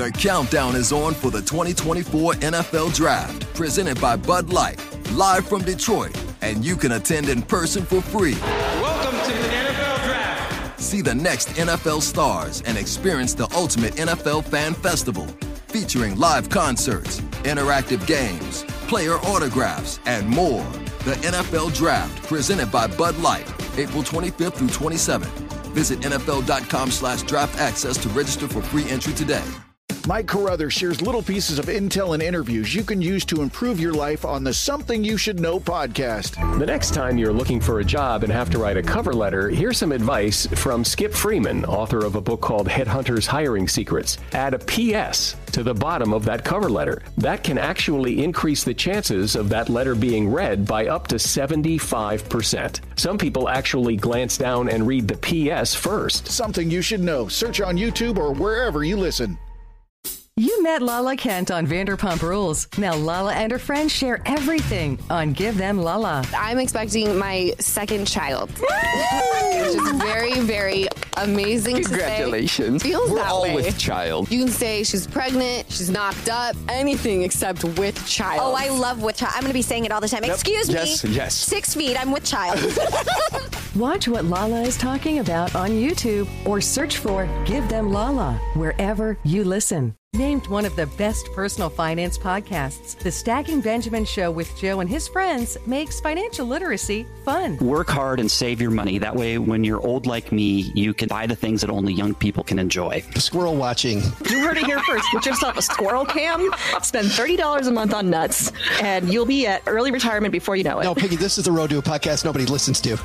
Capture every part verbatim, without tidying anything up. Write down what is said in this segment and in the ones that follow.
The countdown is on for the twenty twenty-four N F L Draft, presented by Bud Light, live from Detroit, and you can attend in person for free. Welcome to the N F L Draft. See the next N F L stars and experience the ultimate N F L fan festival, featuring live concerts, interactive games, player autographs, and more. The N F L Draft, presented by Bud Light, April twenty-fifth through twenty-seventh. Visit N F L dot com slash draft access to register for free entry today. Mike Carruthers shares little pieces of intel and interviews you can use to improve your life on the Something You Should Know podcast. The next time you're looking for a job and have to write a cover letter, here's some advice from Skip Freeman, author of a book called Headhunters Hiring Secrets. Add a P S to the bottom of that cover letter. That can actually increase the chances of that letter being read by up to seventy-five percent. Some people actually glance down and read the P S first. Something You Should Know. Search on YouTube or wherever you listen. You met Lala Kent on Vanderpump Rules. Now Lala and her friends share everything on Give Them Lala. I'm expecting my second child, which is very, very amazing. Congratulations. To say. Feels We're that all way. with child. You can say she's pregnant, she's knocked up, anything except with child. Oh, I love with child. I'm going to be saying it all the time. Yep. Excuse me. Yes, yes. Six feet, I'm with child. Watch what Lala is talking about on YouTube or search for Give Them Lala wherever you listen. Named one of the best personal finance podcasts, The Stacking Benjamin Show with Joe and his friends makes financial literacy fun. Work hard and save your money. That way, when you're old like me, you can buy the things that only young people can enjoy. Squirrel watching. You heard it here first. Get yourself a squirrel cam, spend thirty dollars a month on nuts, and you'll be at early retirement before you know it. No, Piggy, this is the Road to a podcast nobody listens to.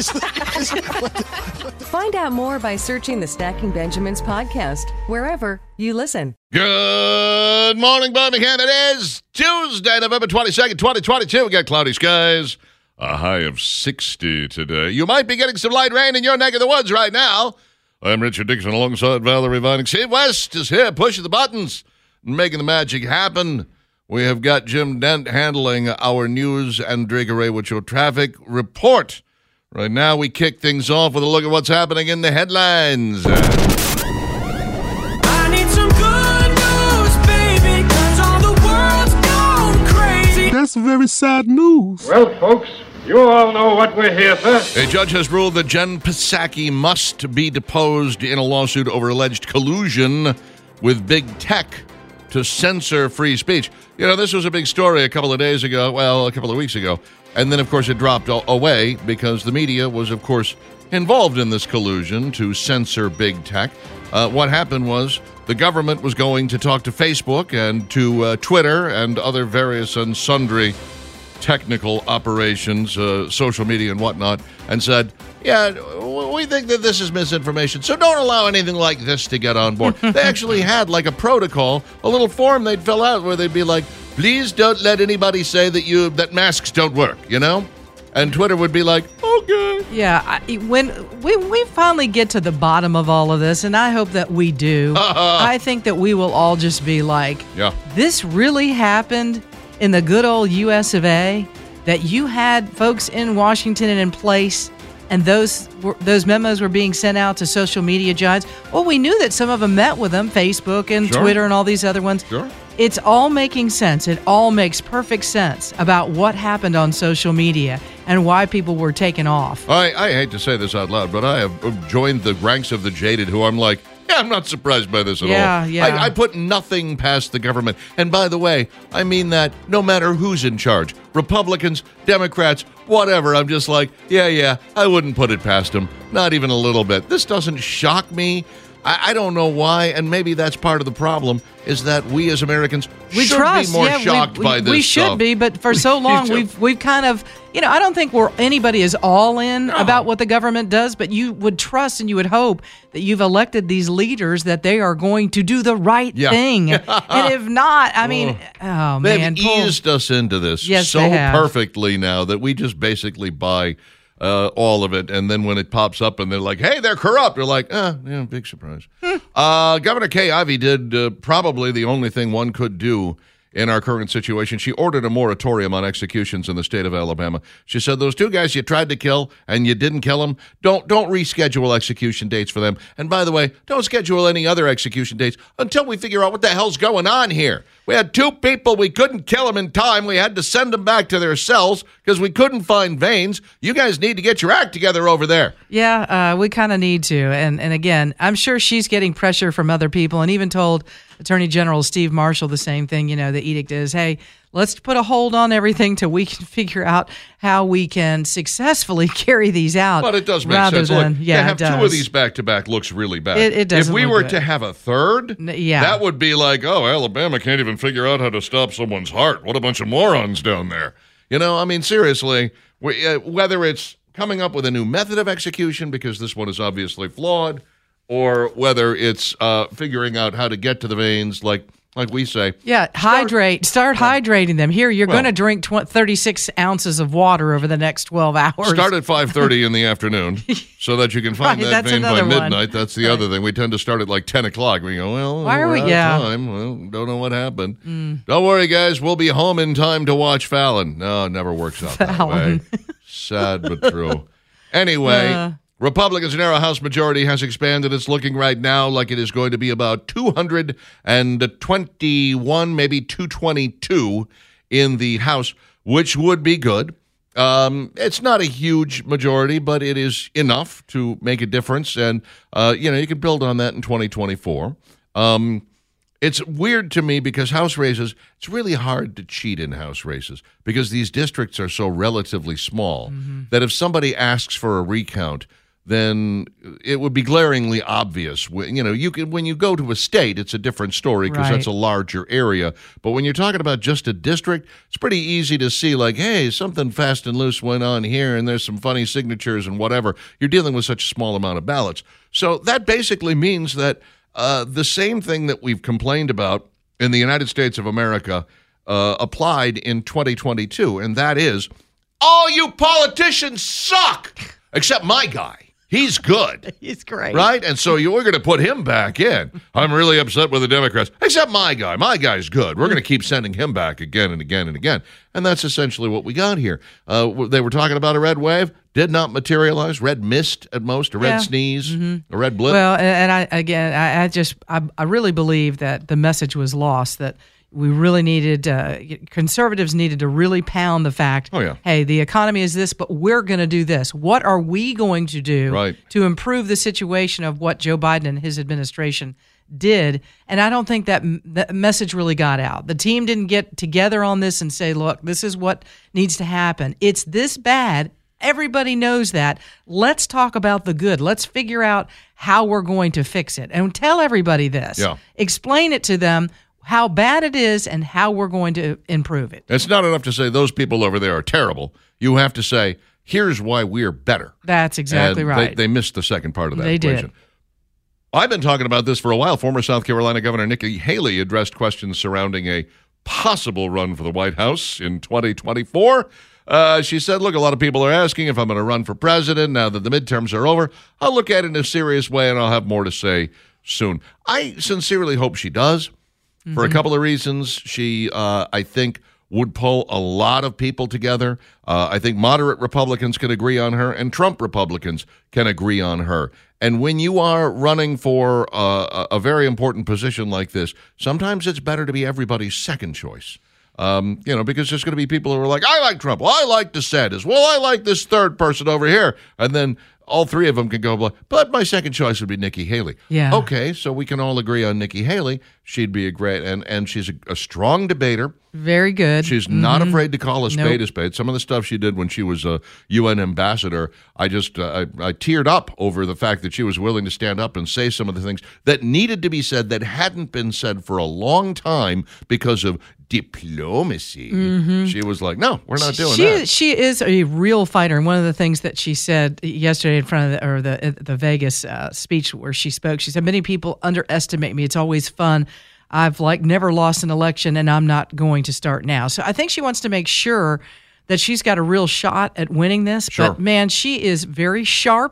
Find out more by searching The Stacking Benjamins podcast wherever you listen. Good morning, Birmingham. It is Tuesday, November twenty-second, twenty twenty-two. We got cloudy skies, a high of sixty today. You might be getting some light rain in your neck of the woods right now. I'm Richard Dixon alongside Valerie Vining. Steve West is here, pushing the buttons, making the magic happen. We have got Jim Dent handling our news and Drakeray with your traffic report. Right now, we kick things off with a look at what's happening in the headlines. That's very sad news. Well, folks, you all know what we're here for. A judge has ruled that Jen Psaki must be deposed in a lawsuit over alleged collusion with big tech to censor free speech. You know, this was a big story a couple of days ago, well, a couple of weeks ago, and then, of course, it dropped away because the media was, of course, involved in this collusion to censor big tech. Uh, what happened was the government was going to talk to Facebook and to uh, Twitter and other various and sundry technical operations, uh, social media and whatnot, and said, yeah, we think that this is misinformation, so don't allow anything like this to get on board. They actually had like a protocol, a little form they'd fill out where they'd be like, please don't let anybody say that you that masks don't work, you know? And Twitter would be like, okay. Yeah, I, when we, we finally get to the bottom of all of this, and I hope that we do, I think that we will all just be like, yeah, this really happened in the good old U S of A, that you had folks in Washington and in place, and those were, those memos were being sent out to social media giants. Well, we knew that some of them met with them, Facebook and Sure. Twitter and all these other ones. Sure. It's all making sense. It all makes perfect sense about what happened on social media and why people were taken off. I, I hate to say this out loud, but I have joined the ranks of the jaded who I'm like, yeah, I'm not surprised by this at Yeah, all. yeah. I, I put nothing past the government. And by the way, I mean that no matter who's in charge, Republicans, Democrats, whatever, I'm just like, yeah, yeah, I wouldn't put it past them. Not even a little bit. This doesn't shock me. I, I don't know why, and maybe that's part of the problem, is that we as Americans We should trust, be more yeah, shocked we, by we, this We should stuff. be, but for so long we've we've kind of, you know, I don't think we're anybody is all in No. about what the government does, but you would trust and you would hope that you've elected these leaders that they are going to do the right Yeah. thing, and if not, I mean, oh They've man, pull- eased us into this Yes, so they have. perfectly now that we just basically buy uh, all of it. And then when it pops up and they're like, hey, they're corrupt, we're like, ah, yeah, big surprise. uh, Governor Kay Ivey did uh, probably the only thing one could do in our current situation. She ordered a moratorium on executions in the state of Alabama. She said, those two guys you tried to kill and you didn't kill them, don't, don't reschedule execution dates for them. And by the way, don't schedule any other execution dates until we figure out what the hell's going on here. We had two people, we couldn't kill them in time. We had to send them back to their cells because we couldn't find veins. You guys need to get your act together over there. Yeah, uh, we kind of need to. And and again, I'm sure she's getting pressure from other people, and even told Attorney General Steve Marshall the same thing. You know, the edict is, hey, let's put a hold on everything till we can figure out how we can successfully carry these out. But it does make rather sense. Than, Look, yeah, to have it does. two of these back-to-back looks really bad. It, it doesn't If we look were good. to have a third, N- yeah. that would be like, oh, Alabama can't even figure out how to stop someone's heart. What a bunch of morons down there. You know, I mean, seriously, we, uh, whether it's coming up with a new method of execution, because this one is obviously flawed, or whether it's uh, figuring out how to get to the veins, like like we say. Yeah, hydrate. Start hydrating them. Here, you're Well- going to drink tw- thirty-six ounces of water over the next twelve hours. Start at five thirty in the afternoon so that you can find Right, that that's vein by another one. midnight. That's the other thing. We tend to start at like ten o'clock. We go, well, Why are we're we- out of yeah. time. Well, don't know what happened. Don't worry, guys. We'll be home in time to watch Fallon. No, it never works out Fallon. that way. Sad but true. Anyway, Uh. Republicans' narrow House majority has expanded. It's looking right now like it is going to be about two hundred twenty-one, maybe two twenty-two in the House, which would be good. Um, it's not a huge majority, but it is enough to make a difference. And, uh, you know, you can build on that in twenty twenty-four. Um, it's weird to me because House races, it's really hard to cheat in House races because these districts are so relatively small that if somebody asks for a recount, then it would be glaringly obvious. You know, you can, when you go to a state, it's a different story because Right. that's a larger area. But when you're talking about just a district, it's pretty easy to see like, hey, something fast and loose went on here and there's some funny signatures and whatever. You're dealing with such a small amount of ballots. So that basically means that uh, the same thing that we've complained about in the United States of America uh, applied in twenty twenty-two, and that is, all you politicians suck, except my guy. He's good. He's great. Right? And so you, we're going to put him back in. I'm really upset with the Democrats, except my guy. My guy's good. We're going to keep sending him back again and again and again. And that's essentially what we got here. Uh, they were talking about a red wave. Did not materialize. Red mist at most. A red Yeah. sneeze. Mm-hmm. A red blip. Well, and, and I again, I, I just, I, I really believe that the message was lost. That we really needed, uh, conservatives needed to really pound the fact. Oh, yeah. Hey, the economy is this, but we're going to do this. What are we going to do Right. to improve the situation of what Joe Biden and his administration did? And I don't think that, that message really got out. The team didn't get together on this and say, look, this is what needs to happen. It's this bad. Everybody knows that. Let's talk about the good. Let's figure out how we're going to fix it. And tell everybody this. Yeah. Explain it to them how bad it is and how we're going to improve it. It's not enough to say those people over there are terrible. You have to say, here's why we're better. That's exactly And right. They, they missed the second part of that They did. equation. I've been talking about this for a while. Former South Carolina Governor Nikki Haley addressed questions surrounding a possible run for the White House in twenty twenty-four. Uh, she said, look, a lot of people are asking if I'm going to run for president now that the midterms are over. I'll look at it in a serious way, and I'll have more to say soon. I sincerely hope she does. For a couple of reasons. She, uh, I think, would pull a lot of people together. Uh, I think moderate Republicans can agree on her, and Trump Republicans can agree on her. And when you are running for uh, a, a very important position like this, sometimes it's better to be everybody's second choice. Um, you know, because there's going to be people who are like, I like Trump. Well, I like DeSantis. Well, I like this third person over here. And then all three of them can go, but my second choice would be Nikki Haley. Yeah. Okay, so we can all agree on Nikki Haley. She'd be a great, and, and she's a, a strong debater. Very good. She's not Mhm. afraid to call a spade Nope. a spade. Some of the stuff she did when she was a U N ambassador, I just, uh, I, I teared up over the fact that she was willing to stand up and say some of the things that needed to be said that hadn't been said for a long time because of diplomacy. Mhm. She was like, no, we're not doing she, that. She is a real fighter. And one of the things that she said yesterday in front of the, or the, the Vegas uh, speech where she spoke, she said, many people underestimate me. It's always fun. I've like never lost an election and I'm not going to start now. So I think she wants to make sure that she's got a real shot at winning this. Sure. But man, she is very sharp.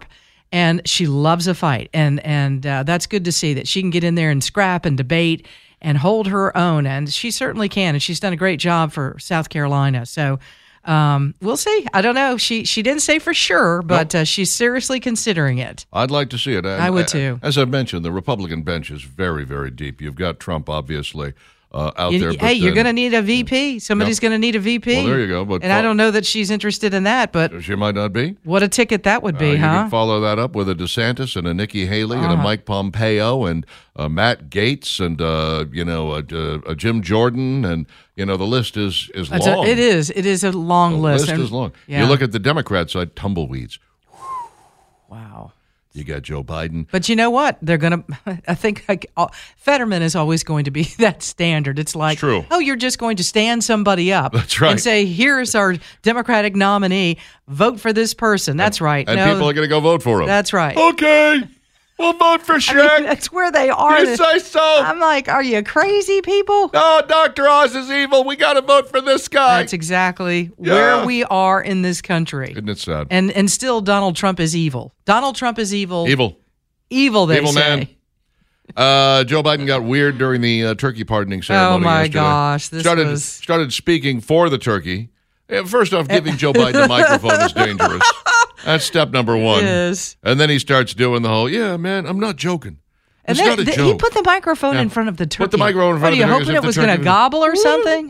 and she loves a fight, and and uh, that's good to see that she can get in there and scrap and debate and hold her own, and she certainly can, and she's done a great job for South Carolina. So. Um, we'll see. I don't know. She she didn't say for sure, but nope. uh, she's seriously considering it. I'd like to see it. And, I would too. As I mentioned, the Republican bench is very, very deep. You've got Trump, obviously, uh, out you, there. Hey, but you're then, going to need a V P. Somebody's no. going to need a V P. Well, there you go. But and I don't know that she's interested in that, but she might not be. What a ticket that would be, uh, you huh? You can follow that up with a DeSantis and a Nikki Haley uh-huh. and a Mike Pompeo and uh, Matt Gaetz and uh, you know a, a, a Jim Jordan, and you know the list is is it's long. A, it is. It is a long the list. list and, is long. Yeah. You look at the Democrat side, tumbleweeds. Wow. You got Joe Biden. But you know what? They're going to, I think like, uh, Fetterman is always going to be that standard. It's like, it's true. oh, you're just going to stand somebody up. That's right. And say, here's our Democratic nominee. Vote for this person. That's and, right. And no, people are going to go vote for him. That's right. Okay. We'll vote for Shrek. I mean, that's where they are. You say so. I'm like, are you crazy, people? No, Doctor Oz is evil. We got to vote for this guy. That's exactly yeah. where we are in this country. Isn't it sad? And and still, Donald Trump is evil. Donald Trump is evil. Evil. Evil, they evil say. Man. Uh, Joe Biden got weird during the uh, turkey pardoning ceremony Oh, my yesterday. gosh. This started, was... started speaking for the turkey. Yeah, first off, giving Joe Biden the microphone is dangerous. That's step number one. Yes. And then he starts doing the whole, yeah, man, I'm not joking. And It's then not a the, joke. he put the microphone Yeah. in front of the turkey. Put the microphone in front what, of the are turkey. you hoping it was going to gobble or something?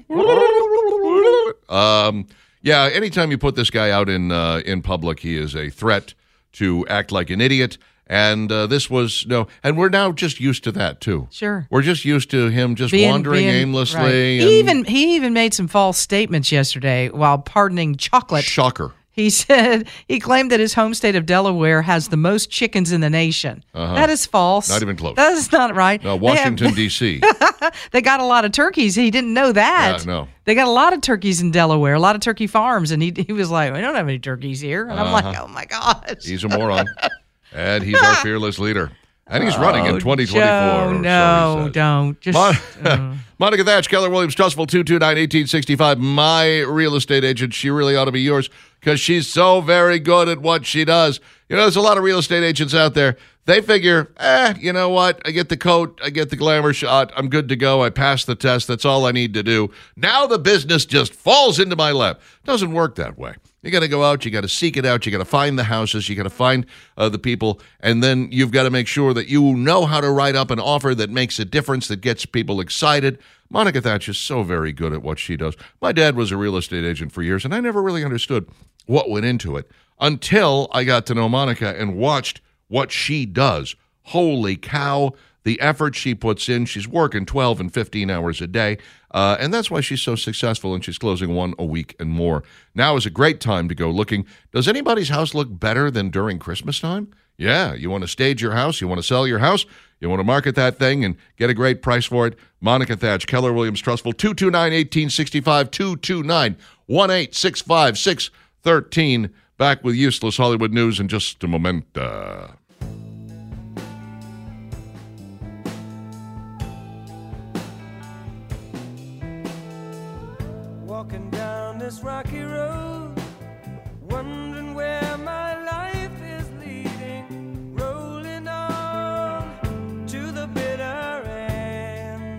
Um, yeah, anytime you put this guy out in uh, in public, he is a threat to act like an idiot. And uh, this was, no, and we're now just used to that, too. Sure. We're just used to him just Being- wandering being- aimlessly. right. And He even he even made some false statements yesterday while pardoning chocolate. Shocker. He said he claimed that his home state of Delaware has the most chickens in the nation. Uh-huh. That is false. Not even close. That is not right. No, They have- Washington, D C They got a lot of turkeys. He didn't know that. Yeah, no. They got a lot of turkeys in Delaware, a lot of turkey farms, and he he was like, "We don't have any turkeys here." And I'm like, Uh-huh. "Oh my gosh." He's a moron. And he's our fearless leader. And he's running in Oh, twenty twenty-four. Joe, or so he no, says. don't. Just Mon- uh. Monica Thatch, Keller Williams, Trustful, two two nine, one eight six five. My real estate agent. She really ought to be yours because she's so very good at what she does. You know, there's a lot of real estate agents out there. They figure, eh, you know what? I get the coat. I get the glamour shot. I'm good to go. I passed the test. That's all I need to do. Now the business just falls into my lap. Doesn't work that way. You got to go out. You got to seek it out. You got to find the houses. You got to find uh, the people. And then you've got to make sure that you know how to write up an offer that makes a difference, that gets people excited. Monica Thatch is so very good at what she does. My dad was a real estate agent for years, and I never really understood what went into it until I got to know Monica and watched what she does. Holy cow, the effort she puts in. She's working twelve and fifteen hours a day, uh, and that's why she's so successful, and she's closing one a week and more. Now is a great time to go looking. Does anybody's house look better than during Christmas time? Yeah, you want to stage your house, you want to sell your house, you want to market that thing and get a great price for it. Monica Thatch, Keller Williams Trustful, two two nine, one eight six five, two two nine, one eight six five, six one three. Back with Useless Hollywood News in just a moment. Uh, Walking down this rocky road, wondering where my life is leading, rolling on to the bitter end,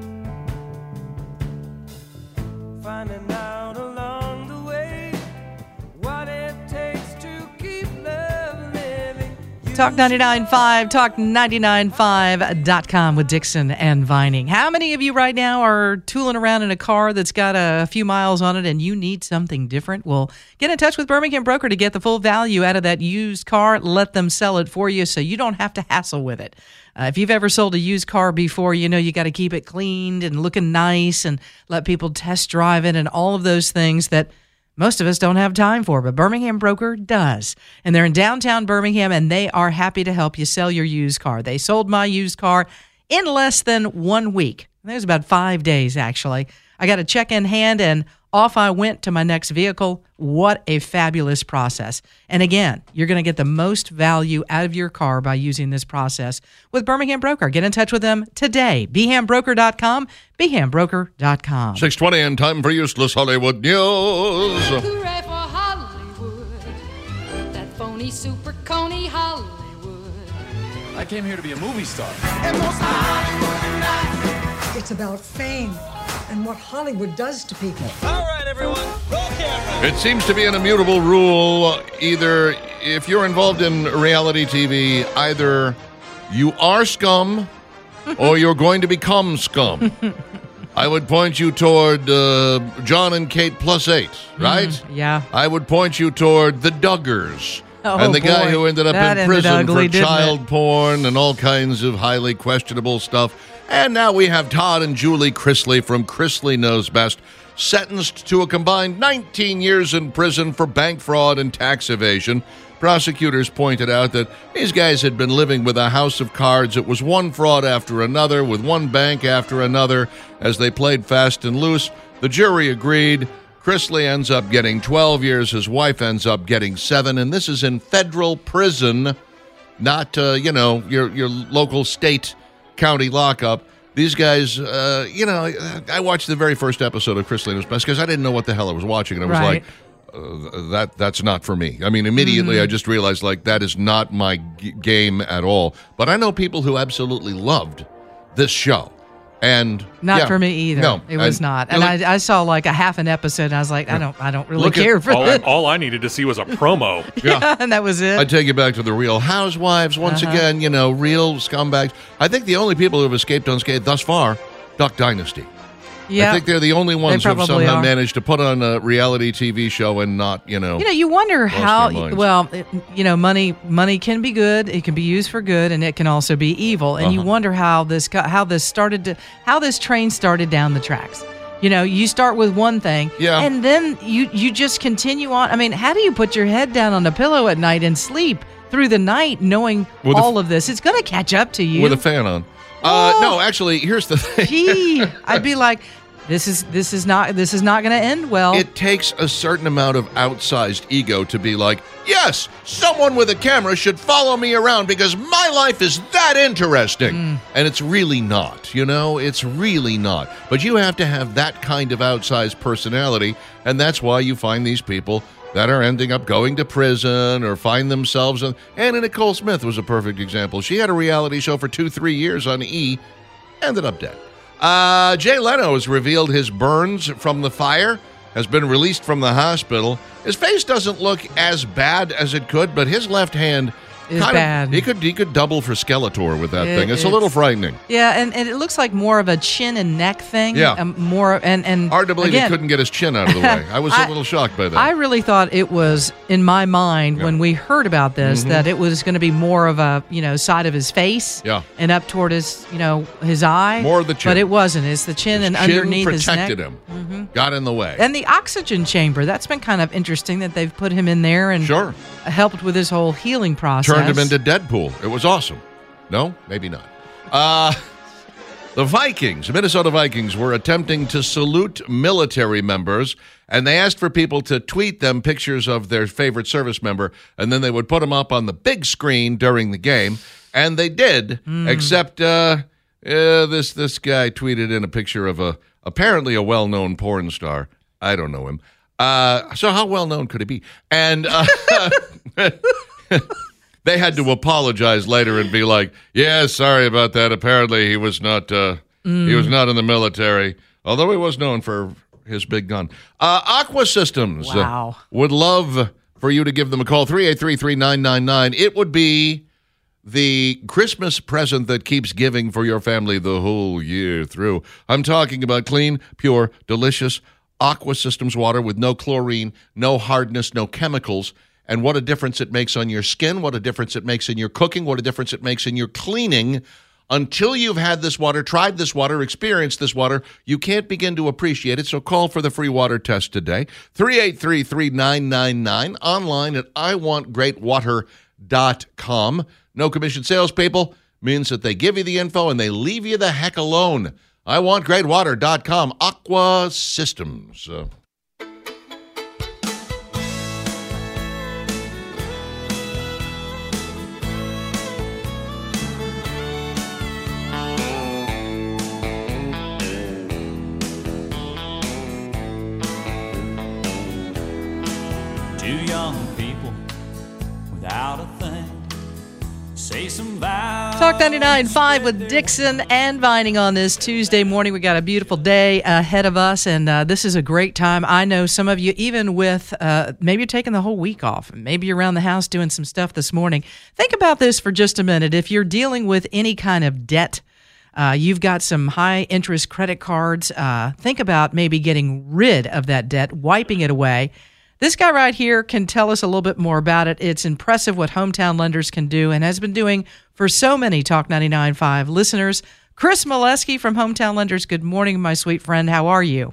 finding out along the way what it takes to keep love living. Talk ninety-nine point five, talk ninety-nine point five dot com with Dixon and Vining. How many of you right now are tooling around in a car that's got a few miles on it and you need something different? Well, get in touch with Birmingham Broker to get the full value out of that used car. Let them sell it for you so you don't have to hassle with it. Uh, if you've ever sold a used car before, you know you got to keep it cleaned and looking nice and let people test drive it and all of those things that most of us don't have time for, but Birmingham Broker does. And they're in downtown Birmingham, and they are happy to help you sell your used car. They sold my used car in less than one week. It was about five days, actually. I got a check in hand, and off I went to my next vehicle. What a fabulous process. And again, you're going to get the most value out of your car by using this process with Birmingham Broker. Get in touch with them today. B H A M broker dot com, B H A M broker dot com. six twenty and time for Useless Hollywood News. Hooray for Hollywood. That phony me Super Coney Hollywood. I came here to be a movie star. It's about fame and what Hollywood does to people. All right, everyone, roll camera. It seems to be an immutable rule. Either if you're involved in reality T V, either you are scum or you're going to become scum. I would point you toward uh, John and Kate plus eight, right? Mm, yeah. I would point you toward the Duggars. Oh, and the guy boy. who ended up That in ended prison ugly, for didn't child it? porn and all kinds of highly questionable stuff. And now we have Todd and Julie Chrisley from Chrisley Knows Best, sentenced to a combined nineteen years in prison for bank fraud and tax evasion. Prosecutors pointed out that these guys had been living with a house of cards. It was one fraud after another, with one bank after another, as they played fast and loose. The jury agreed. Chrisley ends up getting twelve years. His wife ends up getting seven. And this is in federal prison, not, uh, you know, your, your local state county lockup. These guys, uh, you know, I watched the very first episode of Chrisley Knows Best because I didn't know what the hell I was watching. And I was Right. like, uh, that that's not for me. I mean, immediately Mhm. I just realized, like, that is not my g- game at all. But I know people who absolutely loved this show. And Not yeah, for me either. No, it was and- not. And I, I saw like a half an episode, and I was like, I don't, I don't really Look at- care for all, this. all I needed to see was a promo. Yeah, and that was it. I take you back to the Real Housewives once Uh-huh. again. You know, real scumbags. I think the only people who have escaped unscathed thus far, Duck Dynasty. Yeah. I think they're the only ones who have probably somehow are. managed to put on a reality T V show and not, you know. You know, you wonder lost how. their minds. Well, it- you know, money money can be good. It can be used for good, and it can also be evil. And you Uh-huh. wonder how this got, how this started to how this train started down the tracks. You know, you start with one thing, Yeah. and then you you just continue on. I mean, how do you put your head down on a pillow at night and sleep through the night, knowing With a- all of this? It's going to catch up to you. With a fan on. Uh, no, actually, here's the thing. Gee, I'd be like, this is this is not this is not going to end well. It takes a certain amount of outsized ego to be like, yes, someone with a camera should follow me around because my life is that interesting. Mm. And it's really not, you know, it's really not. But you have to have that kind of outsized personality, and that's why you find these people that are ending up going to prison or find themselves in. Anna Nicole Smith was a perfect example. She had a reality show for two, three years on E, ended up dead. Uh, Jay Leno has revealed his burns from the fire, has been released from the hospital. His face doesn't look as bad as it could, but his left hand Is kind bad. Of, he could he could double for Skeletor with that It- thing. It's, a little it's- frightening. Yeah, and, and it looks like more of a chin and neck thing. Yeah. Um, more and and Hard to believe again, he couldn't get his chin out of the way. I was a I- little shocked by that. I really thought it was in my mind when we heard about this Mhm. that it was going to be more of a you know side of his face. Yeah. And up toward his you know his eye. More of the chin. But it wasn't. It's the chin and Chin underneath his neck. protected him. Mhm. Got in the way. And the oxygen chamber. That's been kind of interesting that they've put him in there and Sure. helped with his whole healing process. Turned him into Deadpool. It was awesome. No? Maybe not. Uh, the Vikings, Minnesota Vikings, were attempting to salute military members, and they asked for people to tweet them pictures of their favorite service member, and then they would put them up on the big screen during the game, and they did, except uh, uh, this this guy tweeted in a picture of a apparently a well-known porn star. I don't know him. Uh, so how well-known could he be? And uh, they had to apologize later and be like, "Yeah, sorry about that. Apparently, he was not. Uh, He was not in the military, although he was known for his big gun." Uh, Aqua Systems uh, Wow. would love for you to give them a call. three eight three, three nine nine nine. It would be the Christmas present that keeps giving for your family the whole year through. I'm talking about clean, pure, delicious Aqua Systems water with no chlorine, no hardness, no chemicals. And what a difference it makes on your skin, what a difference it makes in your cooking, what a difference it makes in your cleaning. Until you've had this water, tried this water, experienced this water, you can't begin to appreciate it. So call for the free water test today. three eight three, three nine nine nine, online at I want great water dot com. No commission salespeople means that they give you the info and they leave you the heck alone. I want great water dot com. Aqua Systems. Uh, Two young people without some vows. Talk ninety-nine point five with Dixon and Vining on this Tuesday morning. We got a beautiful day ahead of us, and uh, this is a great time. I know some of you, even with uh, maybe you're taking the whole week off, and maybe you're around the house doing some stuff this morning. Think about this for just a minute. If you're dealing with any kind of debt, uh, you've got some high-interest credit cards, uh, think about maybe getting rid of that debt, wiping it away. This guy right here can tell us a little bit more about it. It's impressive what Hometown Lenders can do and has been doing for so many Talk ninety-nine point five listeners. Chris Molesky from Hometown Lenders. Good morning, my sweet friend. How are you?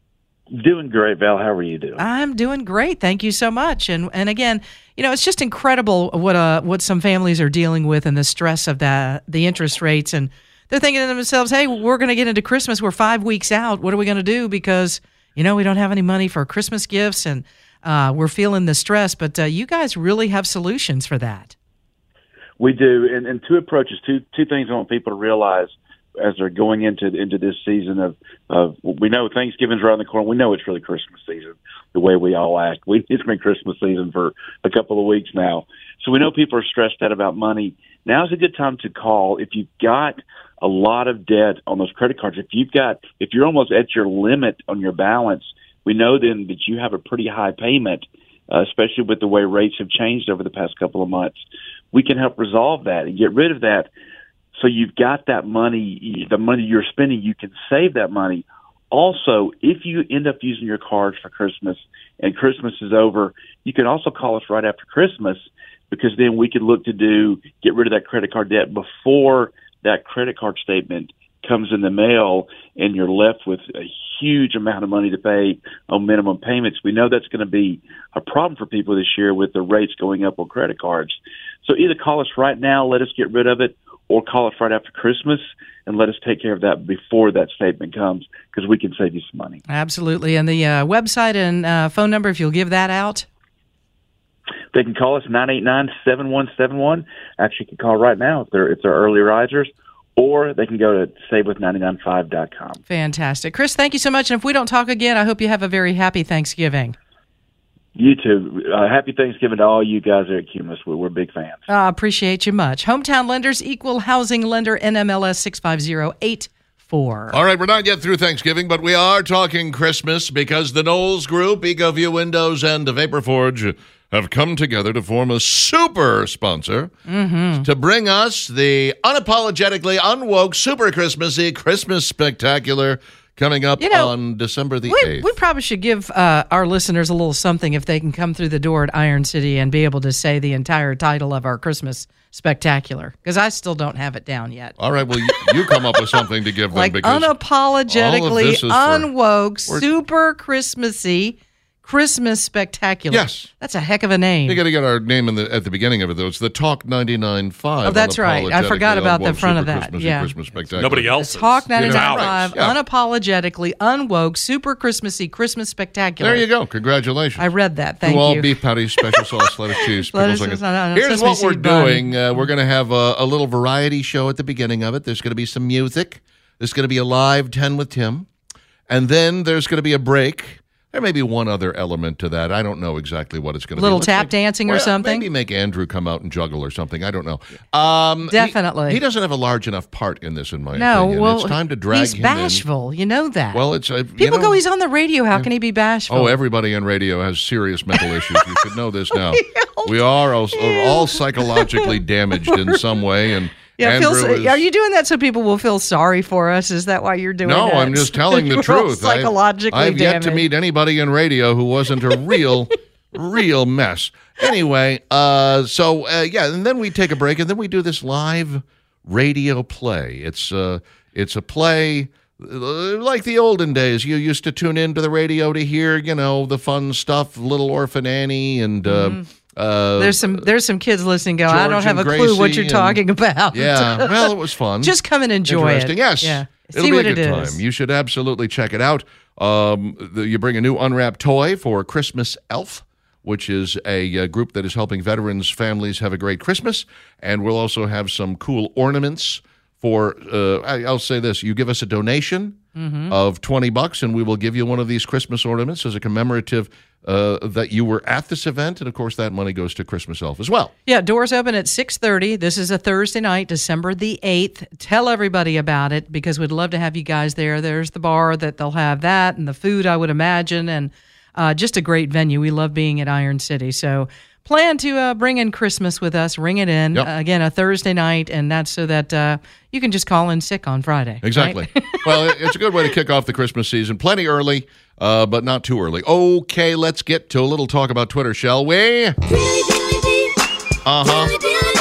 Doing great, Val. How are you doing? I'm doing great. Thank you so much. And and again, you know, it's just incredible what uh what some families are dealing with and the stress of the the interest rates. And they're thinking to themselves, hey, we're going to get into Christmas. We're five weeks out. What are we going to do? Because, you know, we don't have any money for Christmas gifts and Uh, we're feeling the stress, but uh, you guys really have solutions for that. We do, and, and two approaches, two two things I want people to realize as they're going into into this season of, of we know Thanksgiving's around the corner. We know it's really Christmas season, the way we all act. We, it's been Christmas season for a couple of weeks now. So we know people are stressed out about money. Now's a good time to call. If you've got a lot of debt on those credit cards, if you've got, if you're almost at your limit on your balance, we know then that you have a pretty high payment, uh, especially with the way rates have changed over the past couple of months. We can help resolve that and get rid of that. So you've got that money, the money you're spending, you can save that money. Also, if you end up using your cards for Christmas and Christmas is over, you can also call us right after Christmas, because then we could look to do, get rid of that credit card debt before that credit card statement comes in the mail and you're left with a huge amount of money to pay on minimum payments. We know that's going to be a problem for people this year with the rates going up on credit cards. So either call us right now, let us get rid of it, or call us right after Christmas and let us take care of that before that statement comes, because we can save you some money. Absolutely. And the uh, website and uh, phone number, if you'll give that out. They can call us nine eight nine, seven one seven one. Actually, you can call right now if they're, if they're early risers, or they can go to save with nine nine five dot com. Fantastic. Chris, thank you so much. And if we don't talk again, I hope you have a very happy Thanksgiving. You too. Uh, happy Thanksgiving to all you guys there at Cumulus. We're, we're big fans. I uh, appreciate you much. Hometown Lenders, Equal Housing Lender, N M L S six five zero eight four. All right, we're not yet through Thanksgiving, but we are talking Christmas because the Knowles Group, EcoView Windows, and Vapor Forge have come together to form a super sponsor mm-hmm. to bring us the unapologetically unwoke, super Christmassy Christmas Spectacular coming up you know, on December the we, eighth. We probably should give uh, our listeners a little something if they can come through the door at Iron City and be able to say the entire title of our Christmas Spectacular, because I still don't have it down yet. All right, well, you, you come up with something to give them. Like because unapologetically unwoke, for, super Christmassy Christmas Spectacular. Yes. That's a heck of a name. You got to get our name in the, at the beginning of it, though. It's the Talk ninety-nine point five. Oh, that's right. I forgot about the front of that. Yeah. Christmas Spectacular. Nobody else. Talk ninety-nine point five, yeah. Unapologetically unwoke, super Christmassy Christmas Spectacular. There you go. Congratulations. I read that. Thank Two you. all beef patties, special sauce, lettuce, cheese, lettuce, pickles. no, no, no, Here's what we're bun. doing. Uh, we're going to have a, a little variety show at the beginning of it. There's going to be some music. There's going to be a live ten with Tim. And then there's going to be a break. There may be one other element to that. I don't know exactly what it's going to be. Little Let's tap make, dancing well, or something? Maybe make Andrew come out and juggle or something. I don't know. Um, Definitely. He, he doesn't have a large enough part in this, in my no, opinion. Well, it's time to drag he's him bashful. in. You know that. Well, it's uh, People you know, go, he's on the radio. How can he be bashful? Oh, everybody on radio has serious mental issues. You should know this now. We are all, all psychologically damaged in some way, and Yeah, feel, is, are you doing that so people will feel sorry for us? Is that why you're doing no, that? No, I'm just telling the truth. Psychologically I've, I've yet damaged. to meet anybody in radio who wasn't a real, real mess. Anyway, uh, so, uh, yeah, and then we take a break, and then we do this live radio play. It's, uh, it's a play like the olden days. You used to tune into the radio to hear, you know, the fun stuff, Little Orphan Annie and... Uh, mm. Uh, there's some there's some kids listening go, George I don't have a Gracie clue what you're and, talking about. Yeah, well, it was fun. Just come and enjoy it. Yes. Yeah. It'll See be what a good it time. is. You should absolutely check it out. Um, the, you bring a new unwrapped toy for Christmas Elf, which is a, a group that is helping veterans' families have a great Christmas. And we'll also have some cool ornaments for, uh, I, I'll say this, you give us a donation Mhm. of twenty bucks, and we will give you one of these Christmas ornaments as a commemorative uh, that you were at this event. And, of course, that money goes to Christmas Elf as well. Yeah, doors open at six thirty. This is a Thursday night, December the eighth. Tell everybody about it because we'd love to have you guys there. There's the bar that they'll have that and the food, I would imagine, and uh, just a great venue. We love being at Iron City. So plan to uh, bring in Christmas with us, ring it in. Yep. Uh, again, a Thursday night, and that's so that uh, you can just call in sick on Friday. Exactly. right? Well, it- it's a good way to kick off the Christmas season. Plenty early, uh, but not too early. Okay, let's get to a little talk about Twitter, shall we? Uh-huh.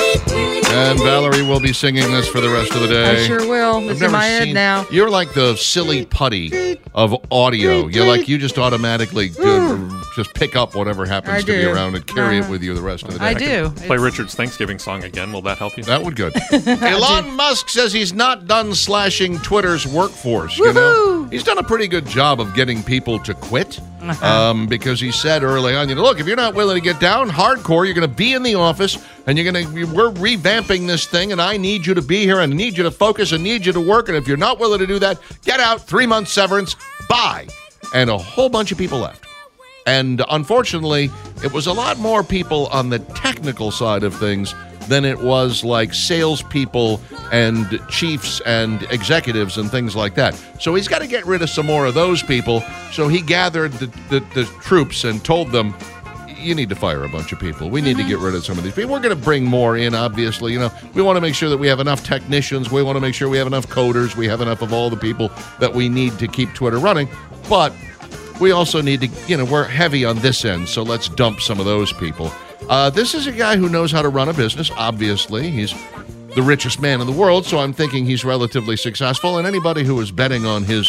And Valerie will be singing this for the rest of the day. I sure will. I've It's in never my head seen- now. You're like the silly putty of audio. You're like, you just automatically do, just pick up whatever happens I to be do. around and carry Uh-huh. it with you the rest of the day. I do. Play Richard's Thanksgiving song again. Will that help you? That would good. Elon Musk says he's not done slashing Twitter's workforce. You know, he's done a pretty good job of getting people to quit. Um, because he said early on, you know, look, if you're not willing to get down hardcore, you're going to be in the office, and you're going to. We're revamping this thing, and I need you to be here, and I need you to focus, and need you to work. And if you're not willing to do that, get out. Three month severance. Bye. And a whole bunch of people left. And unfortunately, it was a lot more people on the technical side of things than it was like salespeople and chiefs and executives and things like that. So he's got to get rid of some more of those people. So he gathered the, the, the troops and told them, you need to fire a bunch of people. We need to get rid of some of these people. We're going to bring more in, obviously. You know, we want to make sure that we have enough technicians. We want to make sure we have enough coders. We have enough of all the people that we need to keep Twitter running. But we also need to, you know, we're heavy on this end, so let's dump some of those people. Uh, this is a guy who knows how to run a business, obviously. He's the richest man in the world, so I'm thinking he's relatively successful. And anybody who is betting on his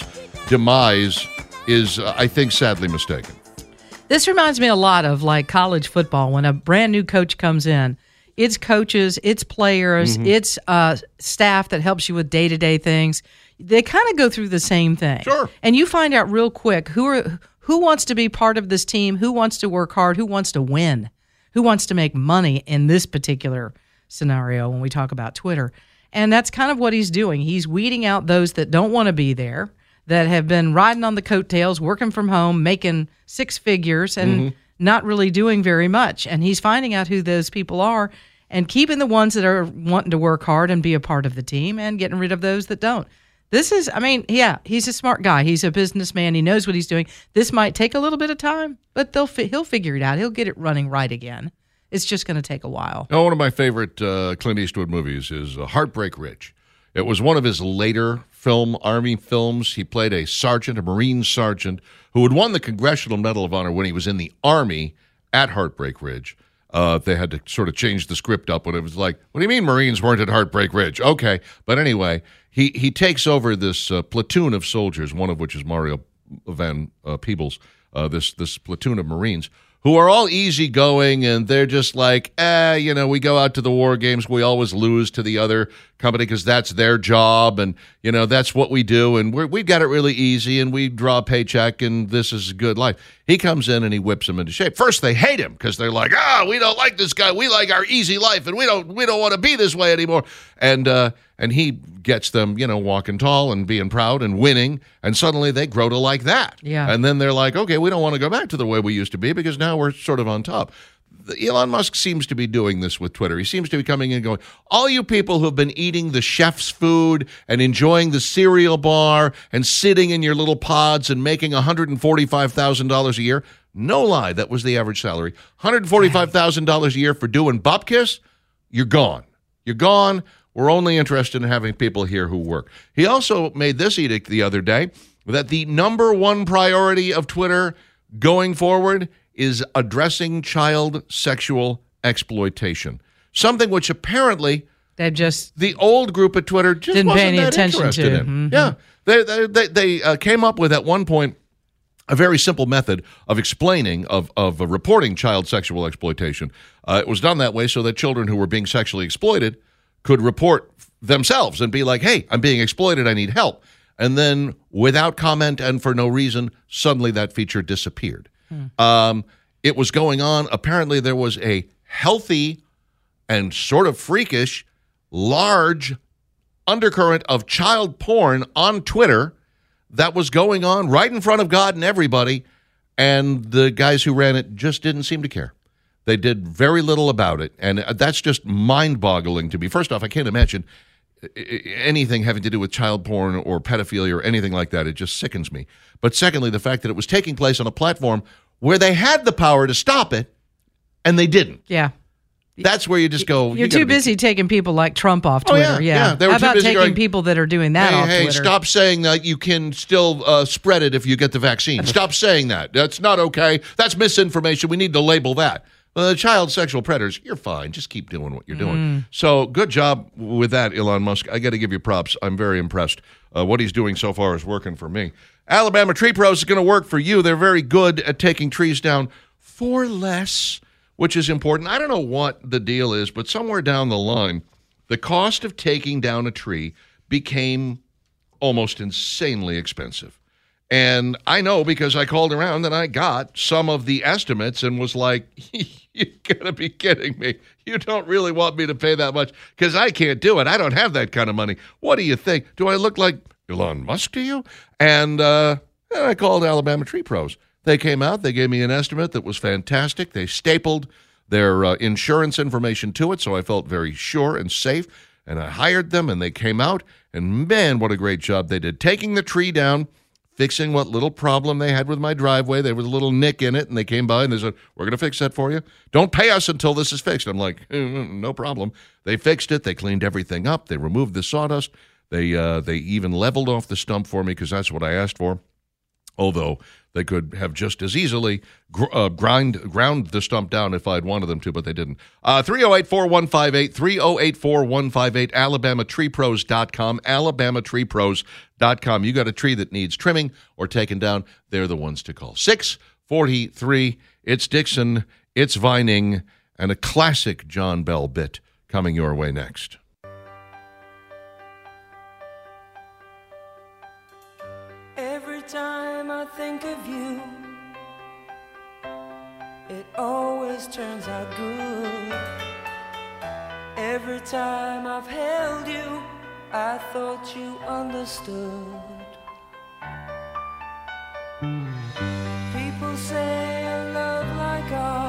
demise is, uh, I think, sadly mistaken. This reminds me a lot of like college football when a brand new coach comes in. It's coaches, it's players, Mhm. it's uh, staff that helps you with day-to-day things. They kind of go through the same thing. Sure. And you find out real quick who are who wants to be part of this team, who wants to work hard, who wants to win, who wants to make money in this particular scenario when we talk about Twitter. And that's kind of what he's doing. He's weeding out those that don't want to be there, that have been riding on the coattails, working from home, making six figures, and Mm-hmm. not really doing very much. And he's finding out who those people are and keeping the ones that are wanting to work hard and be a part of the team and getting rid of those that don't. This is, I mean, yeah, he's a smart guy. He's a businessman. He knows what he's doing. This might take a little bit of time, but they'll fi- he'll figure it out. He'll get it running right again. It's just going to take a while. Oh, one of my favorite uh, Clint Eastwood movies is uh, Heartbreak Ridge. It was one of his later film, Army films. He played a sergeant, a Marine sergeant, who had won the Congressional Medal of Honor when he was in the Army at Heartbreak Ridge. Uh, they had to sort of change the script up when it was like, what do you mean Marines weren't at Heartbreak Ridge? Okay. But anyway, he, he takes over this uh, platoon of soldiers, one of which is Mario Van uh, Peebles, uh, this, this platoon of Marines, who are all easygoing, and they're just like, eh, you know, we go out to the war games, we always lose to the other company because that's their job, and, you know, that's what we do, and we're, we've got it really easy, and we draw a paycheck, and this is a good life. He comes in, and he whips them into shape. First, they hate him because they're like, ah, we don't like this guy. We like our easy life, and we don't we don't want to be this way anymore. And uh, and he gets them, you know, walking tall and being proud and winning, and suddenly they grow to like that. Yeah. And then they're like, okay, we don't want to go back to the way we used to be because now we're sort of on top. Elon Musk seems to be doing this with Twitter. He seems to be coming in and going, all you people who have been eating the chef's food and enjoying the cereal bar and sitting in your little pods and making one hundred forty-five thousand dollars a year, no lie, that was the average salary, one hundred forty-five thousand dollars a year for doing Bupkis, you're gone. You're gone. We're only interested in having people here who work. He also made this edict the other day that the number one priority of Twitter going forward is addressing child sexual exploitation, something which apparently They've just the old group at Twitter just didn't pay wasn't any that attention interested to. in. Mhm. Yeah, they they they, they uh, came up with at one point a very simple method of explaining of of uh, reporting child sexual exploitation. Uh, it was done that way so that children who were being sexually exploited could report themselves and be like, "Hey, I'm being exploited. I need help." And then, without comment and for no reason, suddenly that feature disappeared. Um, it was going on. Apparently, there was a healthy and sort of freakish, large undercurrent of child porn on Twitter that was going on right in front of God and everybody, and the guys who ran it just didn't seem to care. They did very little about it, and that's just mind-boggling to me. First off, I can't imagine anything having to do with child porn or pedophilia or anything like that. It just sickens me. But secondly, the fact that it was taking place on a platform where they had the power to stop it, and they didn't. Yeah. That's where you just go. You're you too busy be... taking people like Trump off Twitter. Oh, yeah, yeah. yeah. They were How too about busy taking going, people that are doing that hey, off hey, Twitter? Stop saying that you can still uh, spread it if you get the vaccine. Stop saying that. That's not okay. That's misinformation. We need to label that. Uh, child sexual predators, you're fine. Just keep doing what you're doing. Mm. So good job with that, Elon Musk. I got to give you props. I'm very impressed. Uh, what he's doing so far is working for me. Alabama Tree Pros is going to work for you. They're very good at taking trees down for less, which is important. I don't know what the deal is, but somewhere down the line, the cost of taking down a tree became almost insanely expensive. And I know because I called around and I got some of the estimates and was like, you gotta be kidding me. You don't really want me to pay that much because I can't do it. I don't have that kind of money. What do you think? Do I look like Elon Musk to you? And, uh, and I called Alabama Tree Pros. They came out. They gave me an estimate that was fantastic. They stapled their uh, insurance information to it, so I felt very sure and safe. And I hired them, and they came out. And, man, what a great job they did. Taking the tree down, fixing what little problem they had with my driveway. There was a little nick in it, and they came by and they said, we're going to fix that for you. Don't pay us until this is fixed. I'm like, mm, no problem. They fixed it. They cleaned everything up. They removed the sawdust. They uh, they even leveled off the stump for me because that's what I asked for. Although they could have just as easily gr- uh, grind ground the stump down if I'd wanted them to, but they didn't. Uh, three oh eight, four one five eight, three oh eight, four one five eight, alabama tree pros dot com, alabama tree pros dot com. You got a tree that needs trimming or taken down, they're the ones to call. six forty-three, it's Dixon, it's Vining, and a classic John Bell bit coming your way next. Every time I think of you, it always turns out good. Every time I've held you, I thought you understood. People say a love like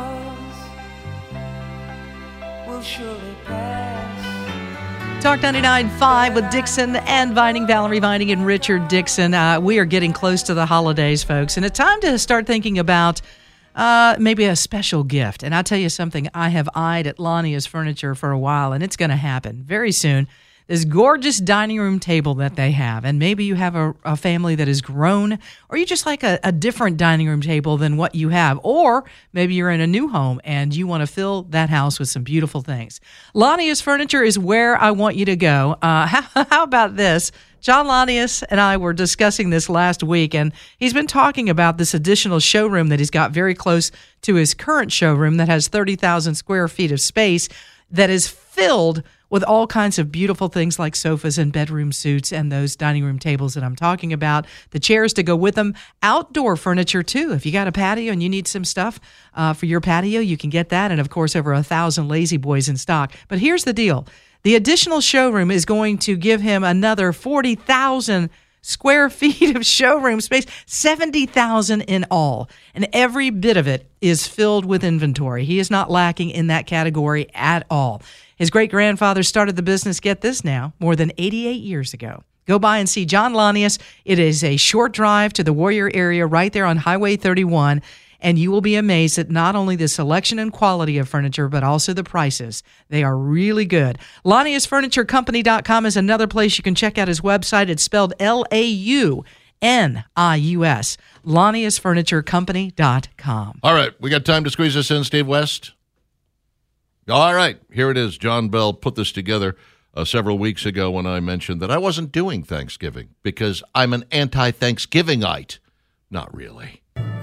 ours will surely pass. Talk ninety-nine point five with Dixon and Vining, Valerie Vining and Richard Dixon. Uh, we are getting close to the holidays, folks, and it's time to start thinking about uh, maybe a special gift. And I'll tell you something, I have eyed at Lania's Furniture for a while, and it's going to happen very soon. This gorgeous dining room table that they have, and maybe you have a, a family that has grown, or you just like a, a different dining room table than what you have, or maybe you're in a new home and you want to fill that house with some beautiful things. Lania's Furniture is where I want you to go. Uh, how, how about this? John Lanius and I were discussing this last week, and he's been talking about this additional showroom that he's got very close to his current showroom that has thirty thousand square feet of space that is filled with all kinds of beautiful things like sofas and bedroom suites and those dining room tables that I'm talking about, the chairs to go with them, outdoor furniture too. If you got a patio and you need some stuff uh, for your patio, you can get that. And of course, over a thousand Lazy Boys in stock. But here's the deal. The additional showroom is going to give him another forty thousand square feet of showroom space, seventy thousand in all. And every bit of it is filled with inventory. He is not lacking in that category at all. His great-grandfather started the business, get this now, more than eighty-eight years ago. Go by and see John Lanius. It is a short drive to the Warrior area right there on Highway thirty-one, and you will be amazed at not only the selection and quality of furniture, but also the prices. They are really good. Lanius Furniture Company dot com is another place you can check out his website. It's spelled L A U N I U S, Lanius Furniture Company dot com. All right, we got time to squeeze this in, Steve West? All right, here it is. John Bell put this together uh, several weeks ago when I mentioned that I wasn't doing Thanksgiving because I'm an anti-Thanksgivingite. Not really.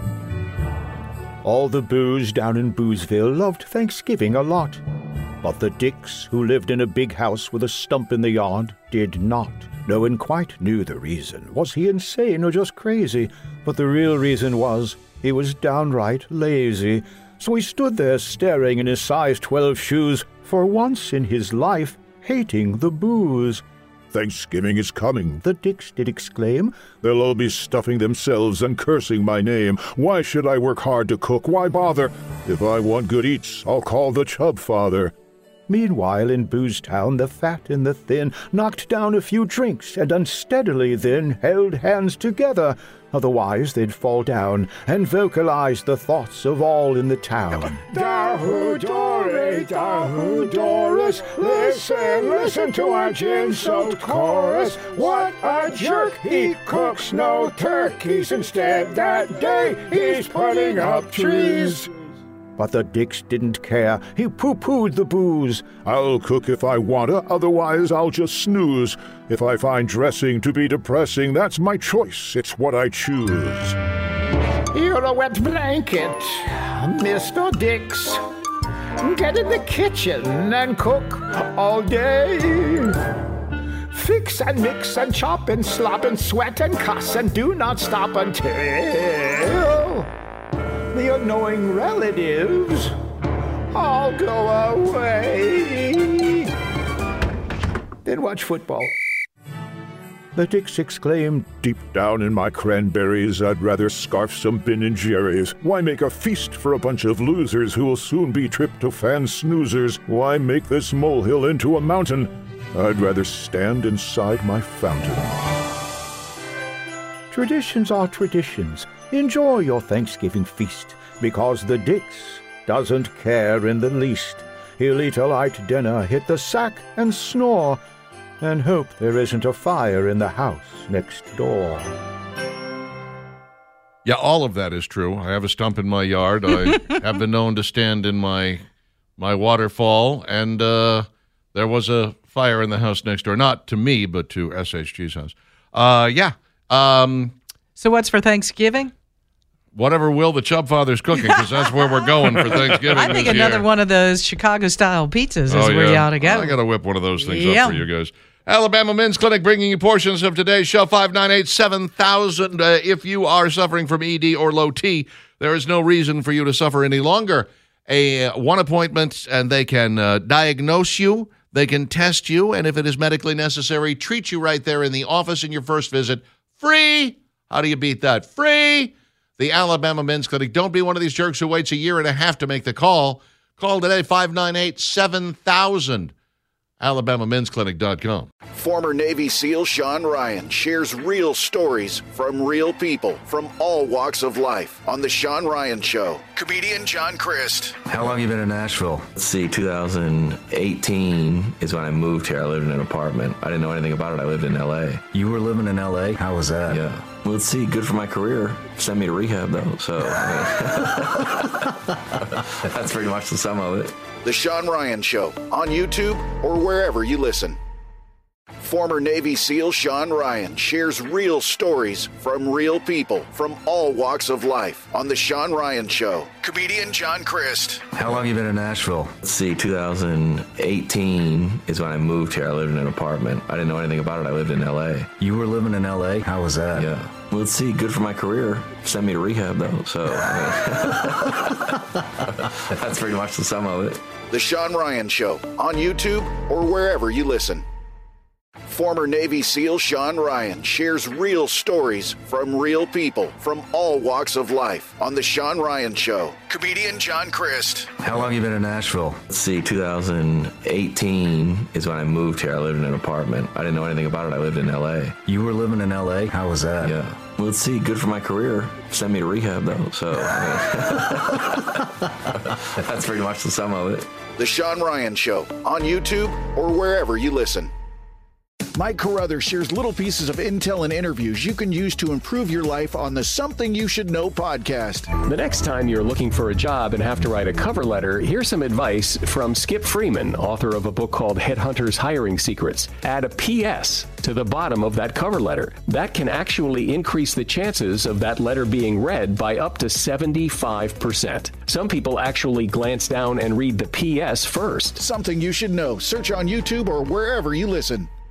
All the boos down in Boozville loved Thanksgiving a lot. But the Dicks, who lived in a big house with a stump in the yard, did not. No one quite knew the reason. Was he insane or just crazy? But the real reason was he was downright lazy. So he stood there staring in his size twelve shoes, for once in his life hating the booze. Thanksgiving is coming, the Dicks did exclaim. They'll all be stuffing themselves and cursing my name. Why should I work hard to cook? Why bother? If I want good eats, I'll call the Chub Father. Meanwhile, in Boozetown, the fat and the thin knocked down a few drinks and unsteadily then held hands together. Otherwise, they'd fall down and vocalize the thoughts of all in the town. Dahu Dore, Dahu Doris, listen, listen to our gin-soaked chorus. What a jerk, he cooks no turkeys. Instead, that day, he's putting up trees. But the Dicks didn't care. He pooh-poohed the booze. I'll cook if I wanna, otherwise I'll just snooze. If I find dressing to be depressing, that's my choice. It's what I choose. You're a wet blanket, Mister Dicks. Get in the kitchen and cook all day. Fix and mix and chop and slop and sweat and cuss and do not stop until the annoying relatives all go away. Then watch football. The Dicks exclaimed, deep down in my cranberries, I'd rather scarf some Ben and Jerry's. Why make a feast for a bunch of losers who'll soon be tryptophan snoozers? Why make this molehill into a mountain? I'd rather stand inside my fountain. Traditions are traditions. Enjoy your Thanksgiving feast, because the Dicks doesn't care in the least. He'll eat a light dinner, hit the sack, and snore, and hope there isn't a fire in the house next door. Yeah, all of that is true. I have a stump in my yard. I have been known to stand in my my waterfall, and uh, there was a fire in the house next door. Not to me, but to S H G's house. Uh, yeah. Um, so what's for Thanksgiving? Whatever Will the Chub Father's cooking, because that's where we're going for Thanksgiving. I think this another year. one of those Chicago-style pizzas is oh, where yeah. you ought to go. I got to whip one of those things yeah. up for you guys. Alabama Men's Clinic bringing you portions of today's show, five nine eight, seven thousand. Uh, if you are suffering from E D or low T, there is no reason for you to suffer any longer. A uh, one appointment, and they can uh, diagnose you, they can test you, and if it is medically necessary, treat you right there in the office in your first visit. Free! How do you beat that? Free! The Alabama Men's Clinic. Don't be one of these jerks who waits a year and a half to make the call. Call today, five nine eight, seven thousand. Alabama Men's Clinic dot com. Former Navy SEAL Sean Ryan shares real stories from real people from all walks of life on The Sean Ryan Show. Comedian John Crist. How long have you been in Nashville? Let's see, two thousand eighteen is when I moved here. I lived in an apartment. I didn't know anything about it. I lived in L A. You were living in L A? How was that? Yeah. Well, let's see, good for my career. Send me to rehab, though, so I mean, that's pretty much the sum of it. The Sean Ryan Show on YouTube or wherever you listen. Former Navy SEAL Sean Ryan shares real stories from real people from all walks of life on The Sean Ryan Show. Comedian John Crist. How long have you been in Nashville? Let's see, two thousand eighteen is when I moved here. I lived in an apartment. I didn't know anything about it. I lived in L A. You were living in L A? How was that? Yeah. Well, let's see, good for my career. Send me to rehab, though, so I mean, that's pretty much the sum of it. The Sean Ryan Show on YouTube or wherever you listen. Former Navy SEAL Sean Ryan shares real stories from real people from all walks of life on The Sean Ryan Show. Comedian John Crist. How long have you been in Nashville? Let's see, two thousand eighteen is when I moved here. I lived in an apartment. I didn't know anything about it. I lived in L A. You were living in L A? How was that? Yeah. Well, let's see, good for my career. Send me to rehab, though, so I mean, that's pretty much the sum of it. The Sean Ryan Show on YouTube or wherever you listen. Mike Carruthers shares little pieces of intel and interviews you can use to improve your life on the Something You Should Know podcast. The next time you're looking for a job and have to write a cover letter, here's some advice from Skip Freeman, author of a book called Headhunters Hiring Secrets. Add a P S to the bottom of that cover letter. That can actually increase the chances of that letter being read by up to seventy-five percent. Some people actually glance down and read the P S first. Something You Should Know. Search on YouTube or wherever you listen.